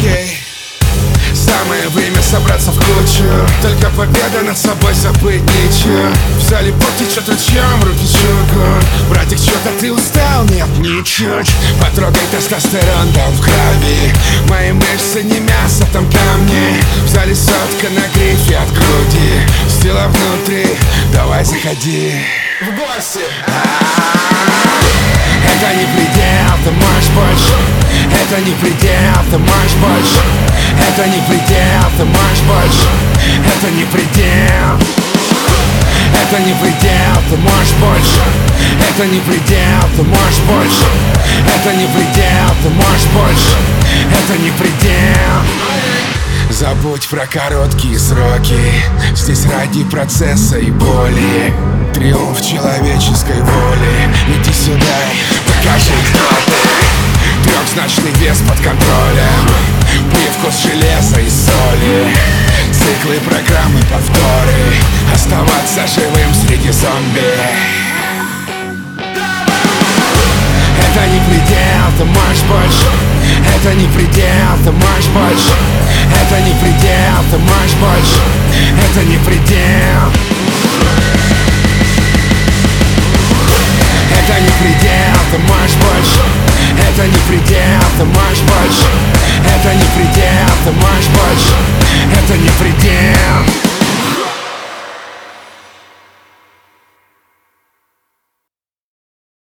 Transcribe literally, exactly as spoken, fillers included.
Окей. Самое время собраться в кучу. Только победа над собой, забыть ничего. В зале пот течет ручьем, руки чугун. Братик, что-то ты устал? Нет, ничуть. Потрогай тестостерон, там в крови. Мои мышцы не мясо, там камни. В зале сотка на грифе от груди. Сила внутри, давай заходи в гости. Это не предел, ты можешь больше. Это не предел, ты можешь больше. Это не предел, ты можешь больше. Это не предел. Это не предел, ты можешь больше. Это не предел, ты можешь больше. Это не предел, ты можешь больше. Это не предел. Забудь про короткие сроки. Здесь ради процесса и боли. Триумф человеческой воли. Иди сюда, покажи, кто ты. Трехзначный вес под контролем. Привкус железа и соли. Циклы, программы, повторы. Оставаться живым среди зомби. Это не предел, ты можешь больше. Это не предел, ты можешь больше. Это не предел, ты можешь больше. Это не предел. Это не предел, ты можешь больше. Это не предел, ты можешь больше. Это не предел, ты можешь больше. Это не предел.